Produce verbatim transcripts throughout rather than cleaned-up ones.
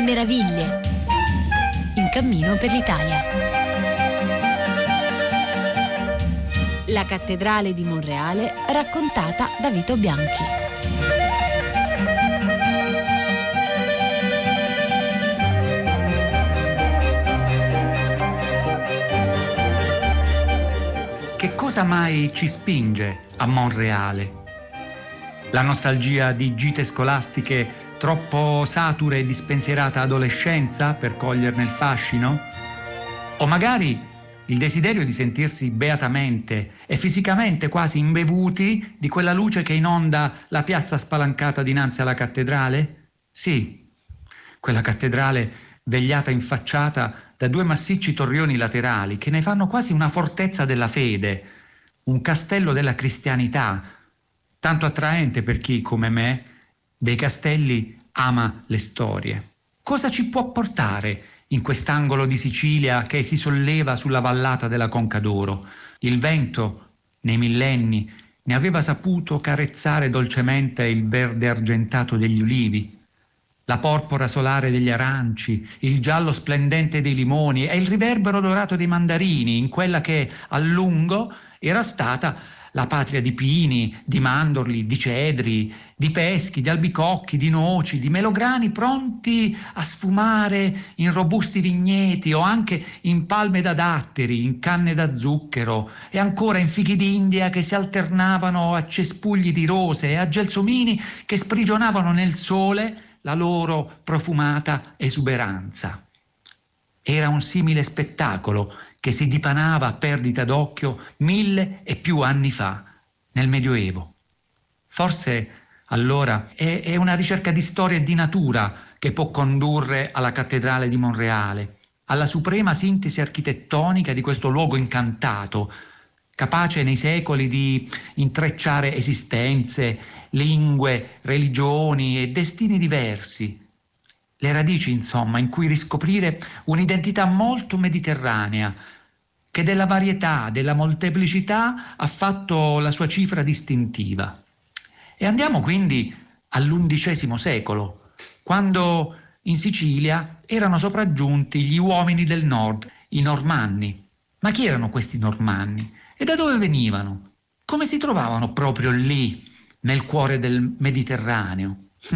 le meraviglie. In cammino per l'Italia. La cattedrale di Monreale raccontata da Vito Bianchi. Che cosa mai ci spinge a Monreale? La nostalgia di gite scolastiche troppo sature e di spensierata adolescenza per coglierne il fascino? O magari il desiderio di sentirsi beatamente e fisicamente quasi imbevuti di quella luce che inonda la piazza spalancata dinanzi alla cattedrale? Sì, quella cattedrale vegliata in facciata da due massicci torrioni laterali che ne fanno quasi una fortezza della fede, un castello della cristianità, tanto attraente per chi, come me, dei castelli ama le storie. Cosa ci può portare in quest'angolo di Sicilia che si solleva sulla vallata della Conca d'Oro? Il vento, nei millenni, ne aveva saputo carezzare dolcemente il verde argentato degli ulivi, la porpora solare degli aranci, il giallo splendente dei limoni e il riverbero dorato dei mandarini in quella che a lungo era stata la patria di pini, di mandorli, di cedri, di peschi, di albicocchi, di noci, di melograni pronti a sfumare in robusti vigneti o anche in palme da datteri, in canne da zucchero e ancora in fichi d'India che si alternavano a cespugli di rose e a gelsomini che sprigionavano nel sole la loro profumata esuberanza. Era un simile spettacolo che si dipanava a perdita d'occhio mille e più anni fa, nel Medioevo. Forse allora è, è una ricerca di storia e di natura che può condurre alla cattedrale di Monreale, alla suprema sintesi architettonica di questo luogo incantato, capace nei secoli di intrecciare esistenze, lingue, religioni e destini diversi. Le radici, insomma, in cui riscoprire un'identità molto mediterranea, che della varietà, della molteplicità ha fatto la sua cifra distintiva. E andiamo quindi all'undicesimo secolo, quando in Sicilia erano sopraggiunti gli uomini del nord, i Normanni. Ma chi erano questi Normanni? E da dove venivano? Come si trovavano proprio lì, nel cuore del Mediterraneo?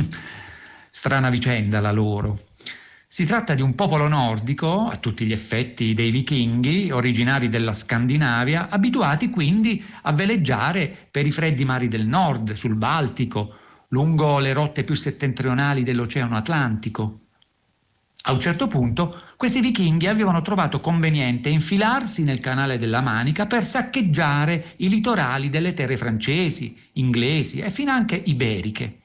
Strana vicenda la loro. Si tratta di un popolo nordico, a tutti gli effetti dei vichinghi, originari della Scandinavia, abituati quindi a veleggiare per i freddi mari del nord, sul Baltico, lungo le rotte più settentrionali dell'Oceano Atlantico. A un certo punto questi vichinghi avevano trovato conveniente infilarsi nel canale della Manica per saccheggiare i litorali delle terre francesi, inglesi e finanche iberiche.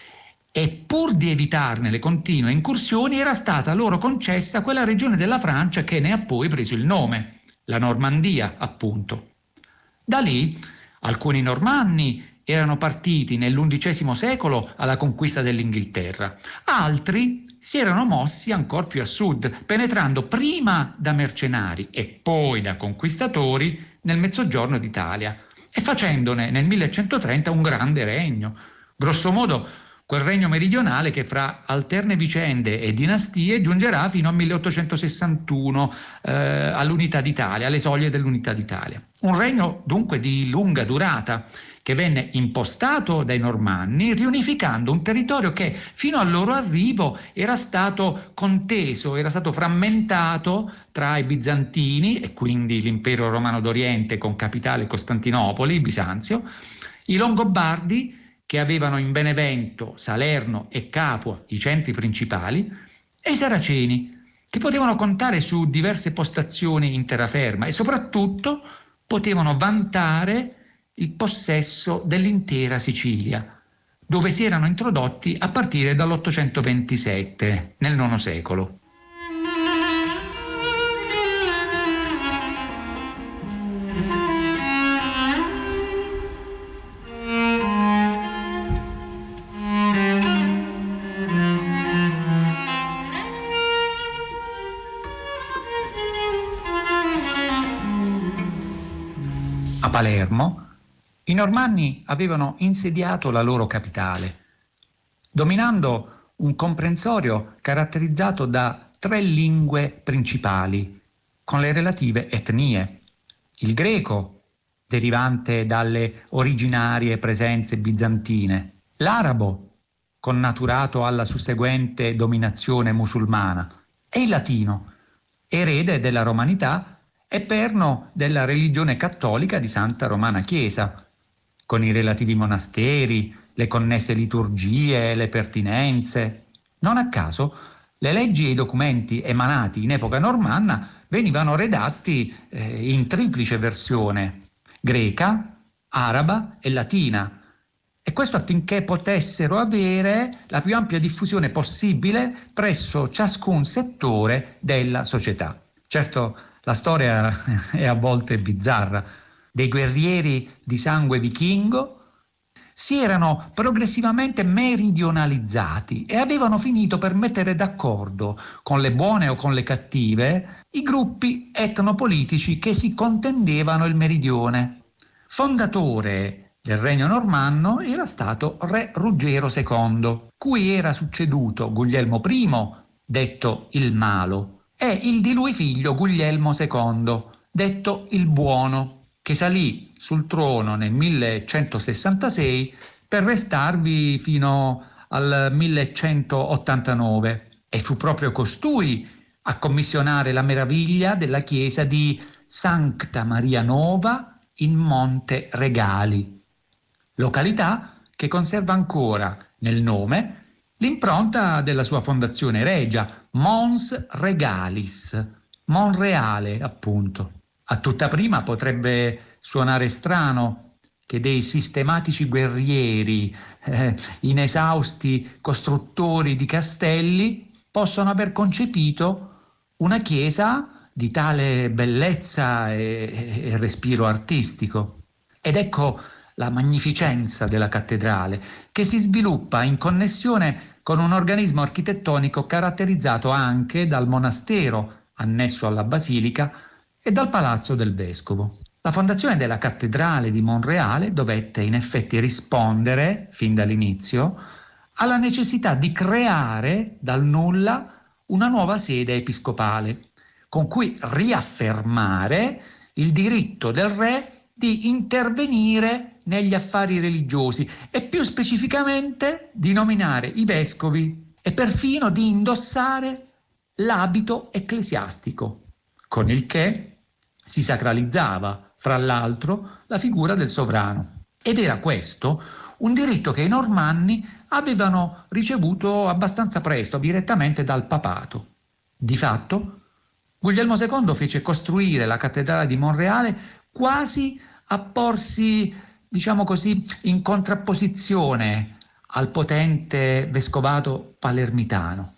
E pur di evitarne le continue incursioni era stata loro concessa quella regione della Francia che ne ha poi preso il nome, la Normandia, appunto. Da lì alcuni normanni erano partiti nell'undicesimo secolo alla conquista dell'Inghilterra, altri si erano mossi ancor più a sud, penetrando prima da mercenari e poi da conquistatori nel mezzogiorno d'Italia e facendone nel millecentotrenta un grande regno, grosso modo quel regno meridionale che fra alterne vicende e dinastie giungerà fino al milleottocentosessantuno eh, all'Unità d'Italia, alle soglie dell'Unità d'Italia. Un regno dunque di lunga durata che venne impostato dai Normanni riunificando un territorio che fino al loro arrivo era stato conteso, era stato frammentato tra i bizantini e quindi l'impero romano d'Oriente con capitale Costantinopoli, Bisanzio, i Longobardi che avevano in Benevento, Salerno e Capua i centri principali, e i Saraceni, che potevano contare su diverse postazioni in terraferma e soprattutto potevano vantare il possesso dell'intera Sicilia, dove si erano introdotti a partire dall'ottocentoventisette, nel nono secolo. A Palermo, i Normanni avevano insediato la loro capitale, dominando un comprensorio caratterizzato da tre lingue principali, con le relative etnie. Il greco, derivante dalle originarie presenze bizantine, l'arabo, connaturato alla susseguente dominazione musulmana, e il latino, erede della romanità e perno della religione cattolica di Santa Romana Chiesa, con i relativi monasteri, le connesse liturgie e le pertinenze. Non a caso, le leggi e i documenti emanati in epoca normanna venivano redatti eh, in triplice versione, greca, araba e latina, e questo affinché potessero avere la più ampia diffusione possibile presso ciascun settore della società. Certo, la storia è a volte bizzarra. Dei guerrieri di sangue vichingo si erano progressivamente meridionalizzati e avevano finito per mettere d'accordo, con le buone o con le cattive, i gruppi etnopolitici che si contendevano il meridione. Fondatore del regno normanno era stato re Ruggero secondo, cui era succeduto Guglielmo primo, detto il Malo, e il di lui figlio Guglielmo secondo, detto il Buono, che salì sul trono nel millecentosessantasei per restarvi fino al millecentottantanove, e fu proprio costui a commissionare la meraviglia della chiesa di Sancta Maria Nova in Monte Regali, località che conserva ancora nel nome l'impronta della sua fondazione regia, Mons Regalis, Monreale appunto. A tutta prima potrebbe suonare strano che dei sistematici guerrieri, eh, inesausti costruttori di castelli, possano aver concepito una chiesa di tale bellezza e, e respiro artistico. Ed ecco la magnificenza della cattedrale, che si sviluppa in connessione con un organismo architettonico caratterizzato anche dal monastero annesso alla basilica e dal Palazzo del Vescovo. La fondazione della cattedrale di Monreale dovette in effetti rispondere, fin dall'inizio, alla necessità di creare dal nulla una nuova sede episcopale, con cui riaffermare il diritto del re di intervenire negli affari religiosi e più specificamente di nominare i vescovi e perfino di indossare l'abito ecclesiastico, con il che si sacralizzava, fra l'altro, la figura del sovrano. Ed era questo un diritto che i normanni avevano ricevuto abbastanza presto, direttamente dal papato. Di fatto, Guglielmo secondo fece costruire la cattedrale di Monreale quasi a porsi, diciamo così, in contrapposizione al potente vescovato palermitano,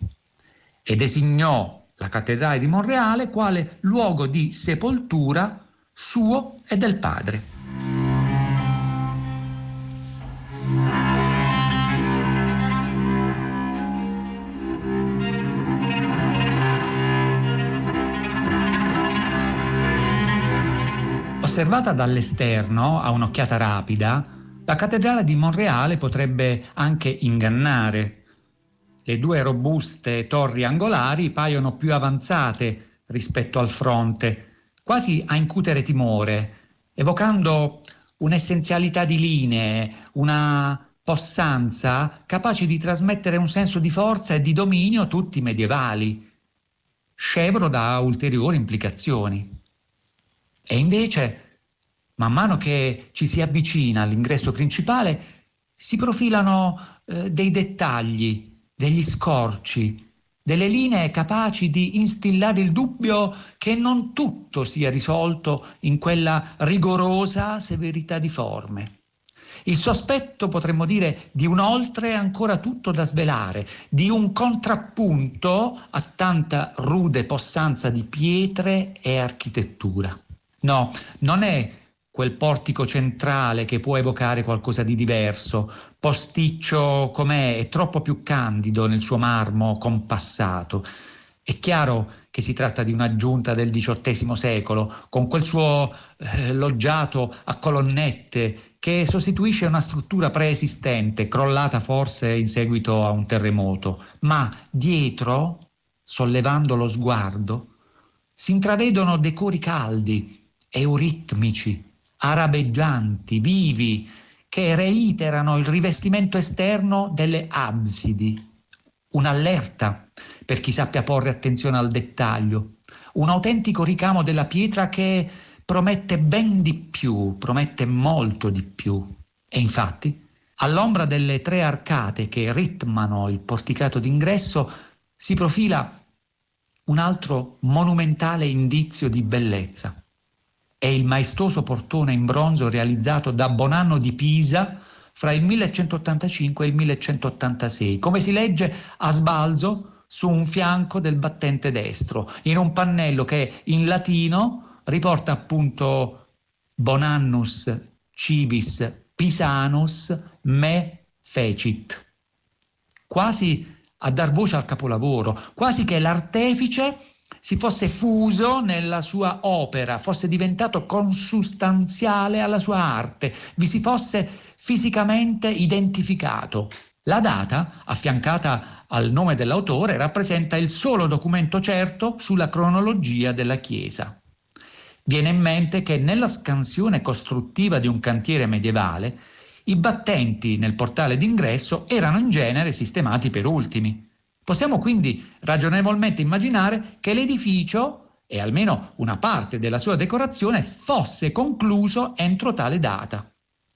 e designò la cattedrale di Monreale quale luogo di sepoltura suo e del padre. Osservata dall'esterno a un'occhiata rapida, la cattedrale di Monreale potrebbe anche ingannare. Le due robuste torri angolari paiono più avanzate rispetto al fronte, quasi a incutere timore, evocando un'essenzialità di linee, una possanza capaci di trasmettere un senso di forza e di dominio tutti medievali, scevro da ulteriori implicazioni. E invece, man mano che ci si avvicina all'ingresso principale, si profilano eh, dei dettagli, degli scorci, delle linee capaci di instillare il dubbio che non tutto sia risolto in quella rigorosa severità di forme. Il sospetto, potremmo dire, di un oltre ancora tutto da svelare, di un contrappunto a tanta rude possanza di pietre e architettura. No, non è quel portico centrale che può evocare qualcosa di diverso, posticcio com'è e troppo più candido nel suo marmo compassato. È chiaro che si tratta di un'aggiunta del diciottesimo secolo, con quel suo eh, loggiato a colonnette che sostituisce una struttura preesistente, crollata forse in seguito a un terremoto. Ma dietro, sollevando lo sguardo, si intravedono decori caldi, euritmici, arabeggianti, vivi, che reiterano il rivestimento esterno delle absidi. Un'allerta per chi sappia porre attenzione al dettaglio, un autentico ricamo della pietra che promette ben di più, promette molto di più. E infatti, all'ombra delle tre arcate che ritmano il porticato d'ingresso, si profila un altro monumentale indizio di bellezza. È il maestoso portone in bronzo realizzato da Bonanno di Pisa fra il millecentottantacinque e il millecentottantasei, come si legge a sbalzo su un fianco del battente destro, in un pannello che in latino riporta appunto Bonannus civis Pisanus me fecit, quasi a dar voce al capolavoro, quasi che l'artefice si fosse fuso nella sua opera, fosse diventato consustanziale alla sua arte, vi si fosse fisicamente identificato. La data, affiancata al nome dell'autore, rappresenta il solo documento certo sulla cronologia della chiesa. Viene in mente che nella scansione costruttiva di un cantiere medievale, i battenti nel portale d'ingresso erano in genere sistemati per ultimi. Possiamo quindi ragionevolmente immaginare che l'edificio, e almeno una parte della sua decorazione, fosse concluso entro tale data.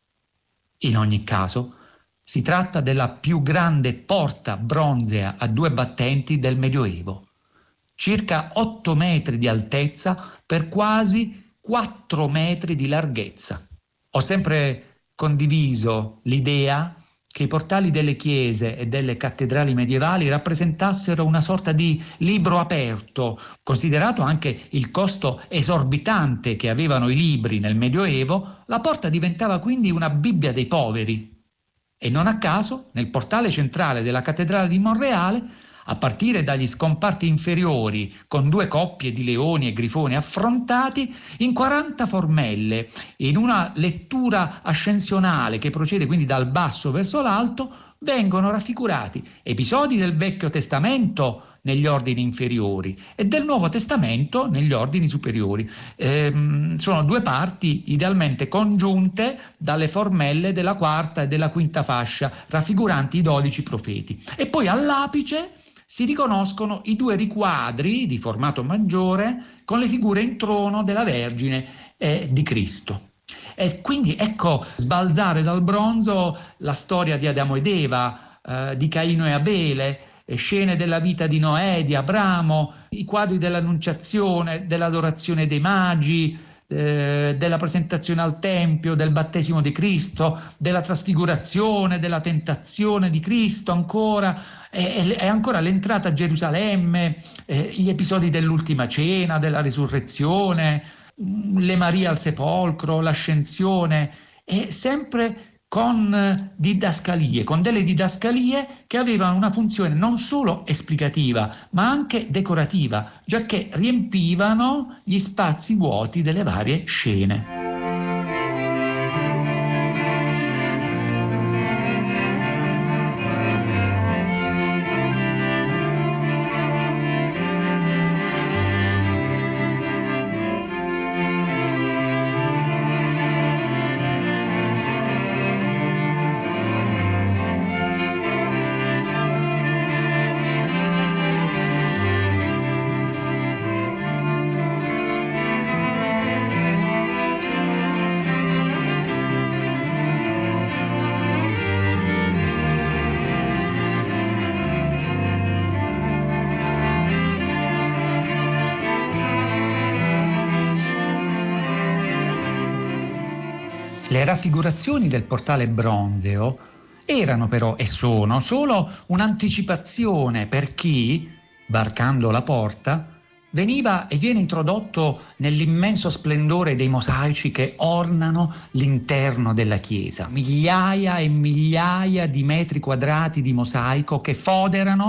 In ogni caso, si tratta della più grande porta bronzea a due battenti del Medioevo, circa otto metri di altezza per quasi quattro metri di larghezza. Ho sempre condiviso l'idea che i portali delle chiese e delle cattedrali medievali rappresentassero una sorta di libro aperto, considerato anche il costo esorbitante che avevano i libri nel Medioevo. La porta diventava quindi una Bibbia dei poveri. E non a caso, nel portale centrale della cattedrale di Monreale, a partire dagli scomparti inferiori, con due coppie di leoni e grifoni affrontati, in quaranta formelle, in una lettura ascensionale che procede quindi dal basso verso l'alto, vengono raffigurati episodi del Vecchio Testamento negli ordini inferiori e del Nuovo Testamento negli ordini superiori. Ehm, sono due parti idealmente congiunte dalle formelle della quarta e della quinta fascia, raffiguranti i dodici profeti. E poi all'apice si riconoscono i due riquadri di formato maggiore con le figure in trono della Vergine e di Cristo. E quindi ecco sbalzare dal bronzo la storia di Adamo ed Eva, eh, di Caino e Abele, scene della vita di Noè, di Abramo, i quadri dell'Annunciazione, dell'adorazione dei magi, eh, della presentazione al Tempio, del battesimo di Cristo, della trasfigurazione, della tentazione di Cristo ancora, e, e ancora l'entrata a Gerusalemme, eh, gli episodi dell'ultima cena, della risurrezione, le Marie al sepolcro, l'ascensione, e sempre con didascalie, con delle didascalie che avevano una funzione non solo esplicativa, ma anche decorativa, giacché riempivano gli spazi vuoti delle varie scene. Le raffigurazioni del portale bronzeo erano però e sono solo un'anticipazione per chi, varcando la porta, veniva e viene introdotto nell'immenso splendore dei mosaici che ornano l'interno della chiesa. Migliaia e migliaia di metri quadrati di mosaico che foderano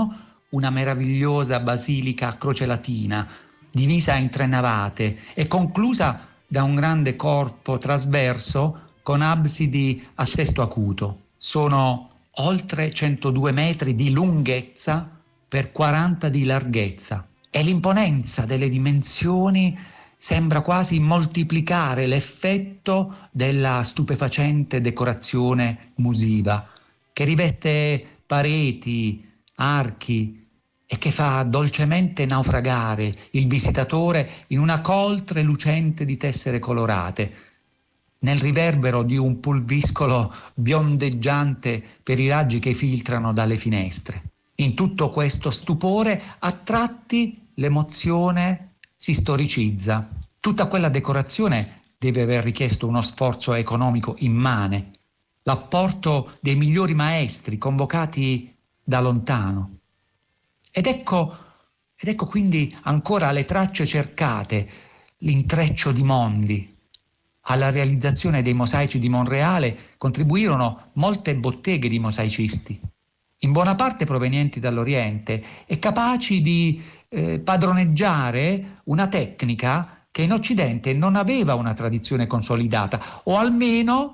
una meravigliosa basilica a croce latina, divisa in tre navate e conclusa da un grande corpo trasverso con absidi a sesto acuto. Sono oltre centodue metri di lunghezza per quaranta di larghezza e l'imponenza delle dimensioni sembra quasi moltiplicare l'effetto della stupefacente decorazione musiva che riveste pareti, archi e che fa dolcemente naufragare il visitatore in una coltre lucente di tessere colorate, nel riverbero di un pulviscolo biondeggiante per i raggi che filtrano dalle finestre. In tutto questo stupore, a tratti l'emozione si storicizza. Tutta quella decorazione deve aver richiesto uno sforzo economico immane, l'apporto dei migliori maestri convocati da lontano. Ed ecco, ed ecco quindi ancora le tracce cercate, l'intreccio di mondi. Alla realizzazione dei mosaici di Monreale contribuirono molte botteghe di mosaicisti, in buona parte provenienti dall'Oriente e capaci di eh, padroneggiare una tecnica che in Occidente non aveva una tradizione consolidata, o almeno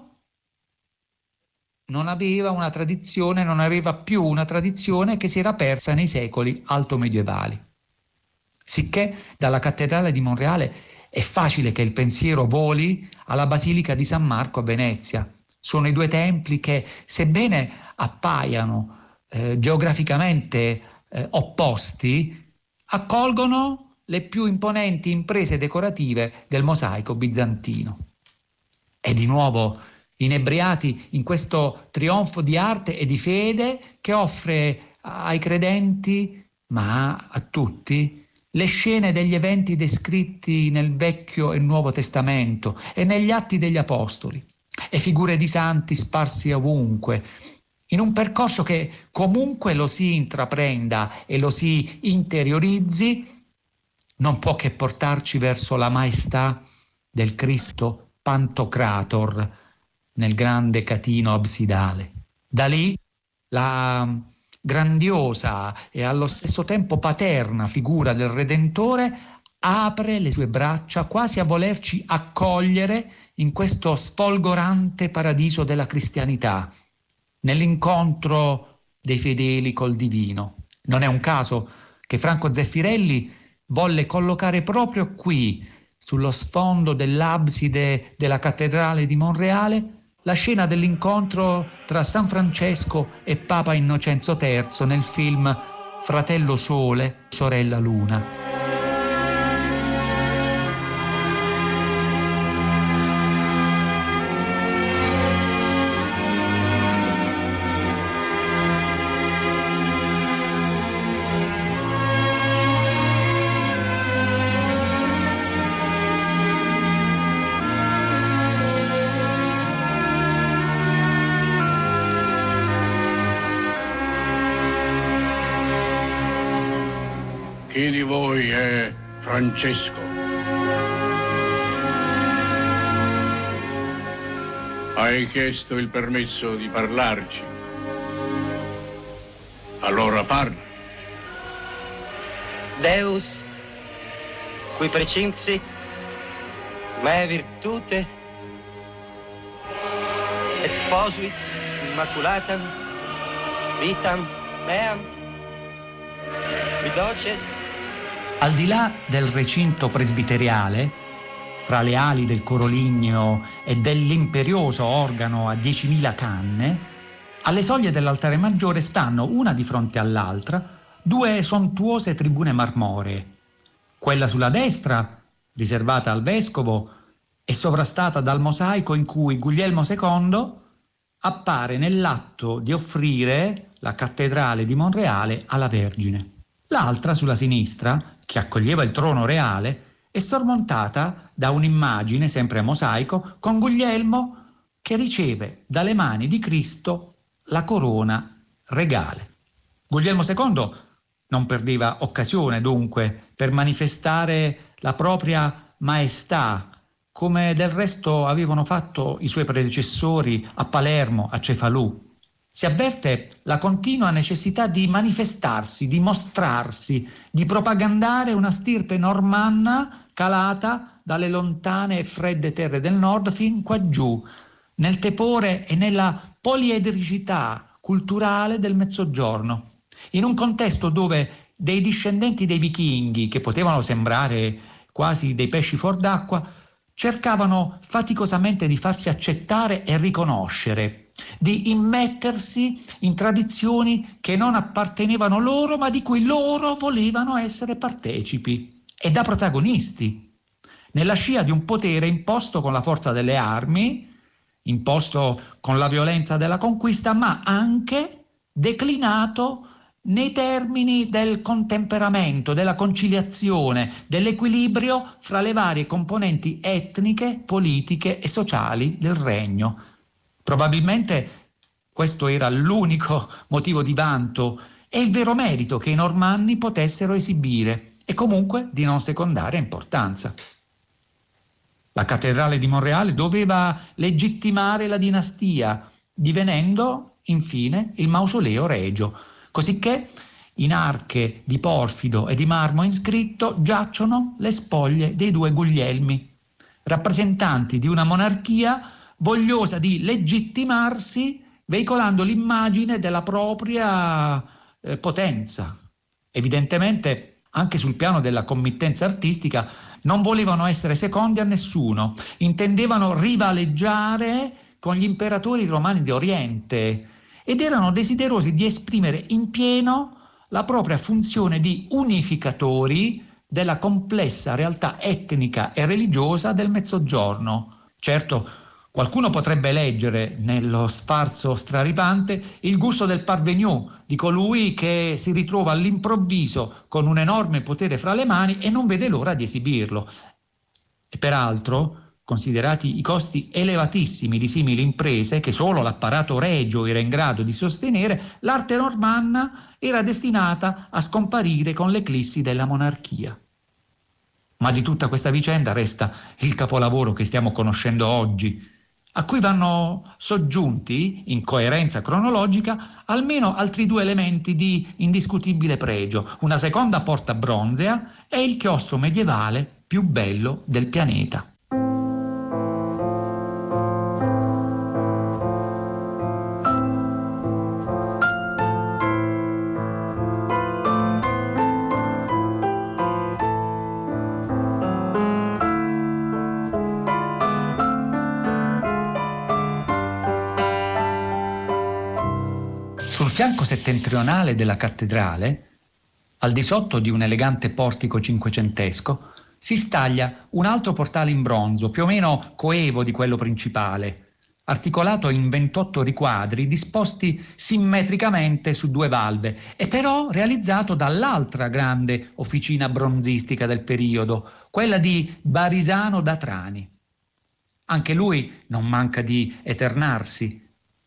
non aveva una tradizione, non aveva più una tradizione che si era persa nei secoli altomedievali. Sicché dalla cattedrale di Monreale è facile che il pensiero voli alla Basilica di San Marco a Venezia. Sono i due templi che, sebbene appaiano eh, geograficamente eh, opposti, accolgono le più imponenti imprese decorative del mosaico bizantino. E di nuovo inebriati in questo trionfo di arte e di fede che offre ai credenti, ma a tutti, le scene degli eventi descritti nel Vecchio e Nuovo Testamento e negli Atti degli Apostoli, e figure di santi sparsi ovunque, in un percorso che comunque lo si intraprenda e lo si interiorizzi, non può che portarci verso la maestà del Cristo Pantocrator nel grande catino absidale. Da lì la grandiosa e allo stesso tempo paterna figura del Redentore apre le sue braccia quasi a volerci accogliere in questo sfolgorante paradiso della cristianità, nell'incontro dei fedeli col divino. Non è un caso che Franco Zeffirelli volle collocare proprio qui, sullo sfondo dell'abside della cattedrale di Monreale, la scena dell'incontro tra San Francesco e Papa Innocenzo terzo nel film Fratello Sole, sorella Luna. Chi di voi è Francesco? Hai chiesto il permesso di parlarci. Allora parla. Deus, qui precinxit, mea virtute, et posuit immaculatam, vitam meam, mi docet. Al di là del recinto presbiteriale, fra le ali del coro ligneo e dell'imperioso organo a diecimila canne, alle soglie dell'altare maggiore stanno, una di fronte all'altra, due sontuose tribune marmoree. Quella sulla destra, riservata al vescovo, è sovrastata dal mosaico in cui Guglielmo secondo appare nell'atto di offrire la cattedrale di Monreale alla Vergine. L'altra, sulla sinistra, che accoglieva il trono reale, è sormontata da un'immagine, sempre a mosaico, con Guglielmo che riceve dalle mani di Cristo la corona regale. Guglielmo secondo non perdeva occasione, dunque, per manifestare la propria maestà, come del resto avevano fatto i suoi predecessori a Palermo, a Cefalù. si avverte la continua necessità di manifestarsi, di mostrarsi, di propagandare una stirpe normanna calata dalle lontane e fredde terre del nord fin qua giù, nel tepore e nella poliedricità culturale del Mezzogiorno, in un contesto dove dei discendenti dei vichinghi, che potevano sembrare quasi dei pesci fuor d'acqua, cercavano faticosamente di farsi accettare e riconoscere, di immettersi in tradizioni che non appartenevano loro, ma di cui loro volevano essere partecipi e da protagonisti, nella scia di un potere imposto con la forza delle armi, imposto con la violenza della conquista, ma anche declinato nei termini del contemperamento, della conciliazione, dell'equilibrio fra le varie componenti etniche, politiche e sociali del regno. Probabilmente questo era l'unico motivo di vanto e il vero merito che i normanni potessero esibire e comunque di non secondaria importanza. La cattedrale di Monreale doveva legittimare la dinastia, divenendo infine il mausoleo regio, cosicché in arche di porfido e di marmo inscritto giacciono le spoglie dei due Guglielmi, rappresentanti di una monarchia vogliosa di legittimarsi veicolando l'immagine della propria eh, potenza. Evidentemente, anche sul piano della committenza artistica, non volevano essere secondi a nessuno, intendevano rivaleggiare con gli imperatori romani d'Oriente ed erano desiderosi di esprimere in pieno la propria funzione di unificatori della complessa realtà etnica e religiosa del Mezzogiorno. Certo, qualcuno potrebbe leggere nello sfarzo straripante il gusto del parvenu, di colui che si ritrova all'improvviso con un enorme potere fra le mani e non vede l'ora di esibirlo. E peraltro, considerati i costi elevatissimi di simili imprese che solo l'apparato regio era in grado di sostenere, l'arte normanna era destinata a scomparire con l'eclissi della monarchia. Ma di tutta questa vicenda resta il capolavoro che stiamo conoscendo oggi, a cui vanno soggiunti, in coerenza cronologica, almeno altri due elementi di indiscutibile pregio, una seconda porta bronzea e il chiostro medievale più bello del pianeta. Sul fianco settentrionale della cattedrale, al di sotto di un elegante portico cinquecentesco, si staglia un altro portale in bronzo, più o meno coevo di quello principale, articolato in ventotto riquadri disposti simmetricamente su due valve, e però realizzato dall'altra grande officina bronzistica del periodo, quella di Barisano da Trani. Anche lui non manca di eternarsi.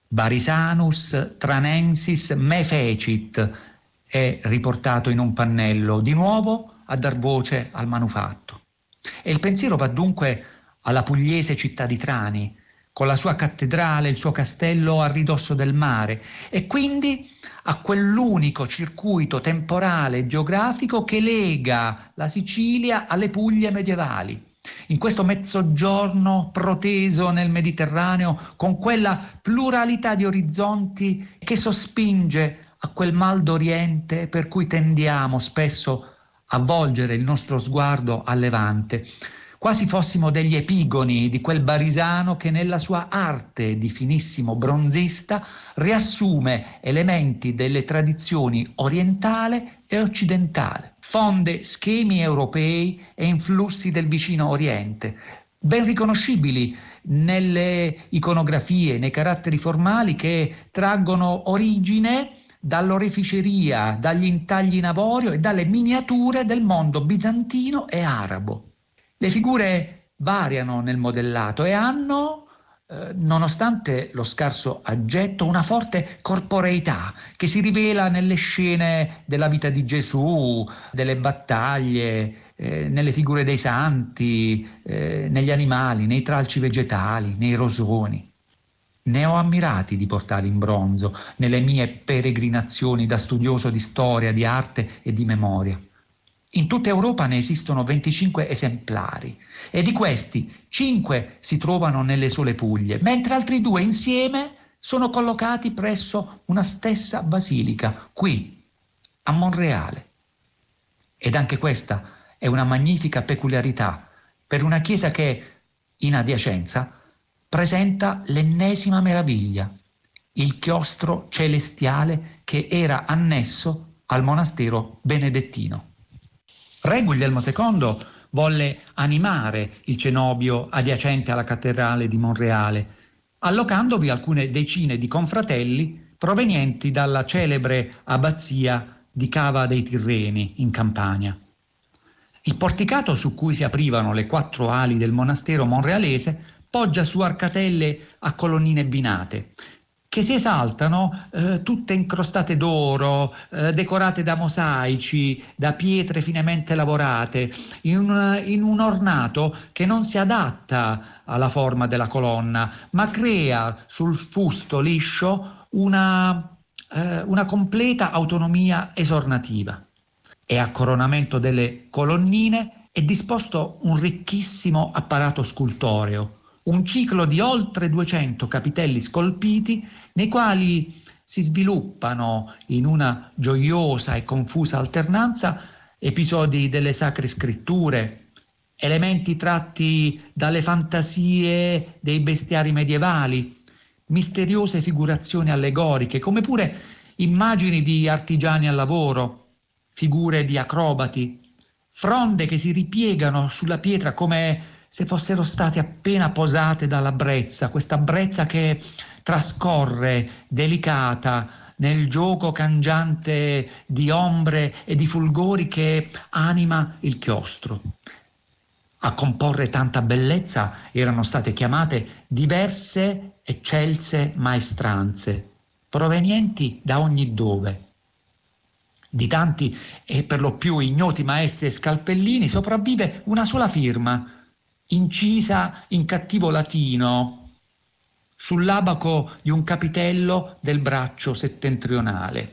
Barisanus Tranensis me fecit è riportato in un pannello, di nuovo a dar voce al manufatto. E il pensiero va dunque alla pugliese città di Trani, con la sua cattedrale, il suo castello a ridosso del mare, e quindi a quell'unico circuito temporale e geografico che lega la Sicilia alle Puglie medievali. In questo mezzogiorno proteso nel Mediterraneo, con quella pluralità di orizzonti che sospinge a quel mal d'Oriente per cui tendiamo spesso a volgere il nostro sguardo a levante, quasi fossimo degli epigoni di quel Barisano che nella sua arte di finissimo bronzista riassume elementi delle tradizioni orientale e occidentale, fonde schemi europei e influssi del vicino Oriente, ben riconoscibili nelle iconografie, nei caratteri formali che traggono origine dall'oreficeria, dagli intagli in avorio e dalle miniature del mondo bizantino e arabo. Le figure variano nel modellato e hanno, eh, nonostante lo scarso aggetto, una forte corporeità che si rivela nelle scene della vita di Gesù, delle battaglie, eh, nelle figure dei santi, eh, negli animali, nei tralci vegetali, nei rosoni. Ne ho ammirati di portali in bronzo nelle mie peregrinazioni da studioso di storia, di arte e di memoria. In tutta Europa ne esistono venticinque esemplari e di questi cinque si trovano nelle sole Puglie, mentre altri due insieme sono collocati presso una stessa basilica, qui, a Monreale. Ed anche questa è una magnifica peculiarità per una chiesa che, in adiacenza, presenta l'ennesima meraviglia, il chiostro celestiale che era annesso al monastero benedettino. Re Guglielmo secondo volle animare il cenobio adiacente alla cattedrale di Monreale, allocandovi alcune decine di confratelli provenienti dalla celebre abbazia di Cava dei Tirreni in Campania. Il porticato su cui si aprivano le quattro ali del monastero monrealese poggia su arcatelle a colonnine binate, che si esaltano eh, tutte incrostate d'oro, eh, decorate da mosaici, da pietre finemente lavorate, in un, in un ornato che non si adatta alla forma della colonna, ma crea sul fusto liscio una, eh, una completa autonomia esornativa. E a coronamento delle colonnine è disposto un ricchissimo apparato scultoreo, un ciclo di oltre duecento capitelli scolpiti nei quali si sviluppano in una gioiosa e confusa alternanza episodi delle sacre scritture, elementi tratti dalle fantasie dei bestiari medievali, misteriose figurazioni allegoriche, come pure immagini di artigiani al lavoro, figure di acrobati, fronde che si ripiegano sulla pietra come se fossero state appena posate dalla brezza, questa brezza che trascorre delicata nel gioco cangiante di ombre e di fulgori che anima il chiostro. A comporre tanta bellezza erano state chiamate diverse eccelse maestranze, provenienti da ogni dove. Di tanti e per lo più ignoti maestri e scalpellini sopravvive una sola firma, incisa in cattivo latino sull'abaco di un capitello del braccio settentrionale.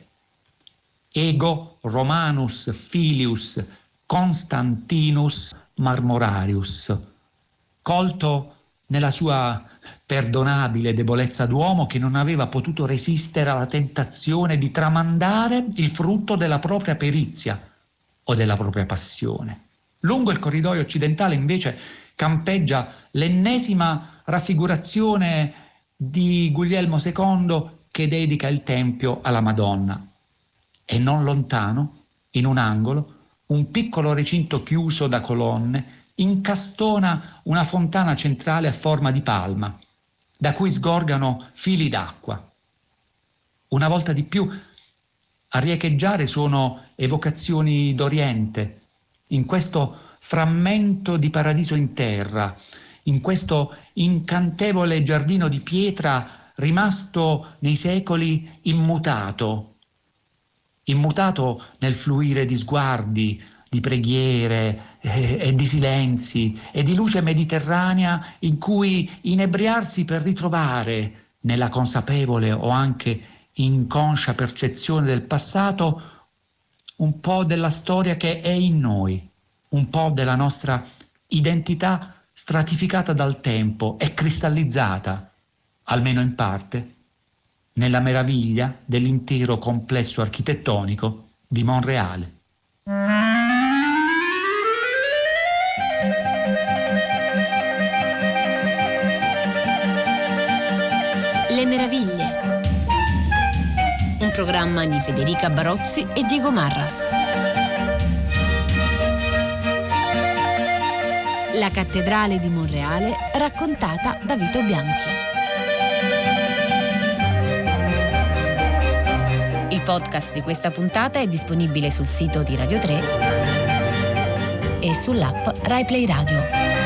Ego Romanus Filius Constantinus Marmorarius, colto nella sua perdonabile debolezza d'uomo che non aveva potuto resistere alla tentazione di tramandare il frutto della propria perizia o della propria passione. Lungo il corridoio occidentale invece campeggia l'ennesima raffigurazione di Guglielmo secondo che dedica il tempio alla Madonna. E non lontano, in un angolo, un piccolo recinto chiuso da colonne incastona una fontana centrale a forma di palma, da cui sgorgano fili d'acqua. Una volta di più a riecheggiare sono evocazioni d'Oriente, in questo frammento di paradiso in terra, in questo incantevole giardino di pietra rimasto nei secoli immutato, immutato nel fluire di sguardi, di preghiere eh, e di silenzi e di luce mediterranea in cui inebriarsi per ritrovare, nella consapevole o anche inconscia percezione del passato, un po' della storia che è in noi, un po' della nostra identità stratificata dal tempo e cristallizzata, almeno in parte, nella meraviglia dell'intero complesso architettonico di Monreale. Le meraviglie. Un programma di Federica Barozzi e Diego Marras. La cattedrale di Monreale raccontata da Vito Bianchi. Il podcast di questa puntata è disponibile sul sito di Radio tre e sull'app Rai Play Radio.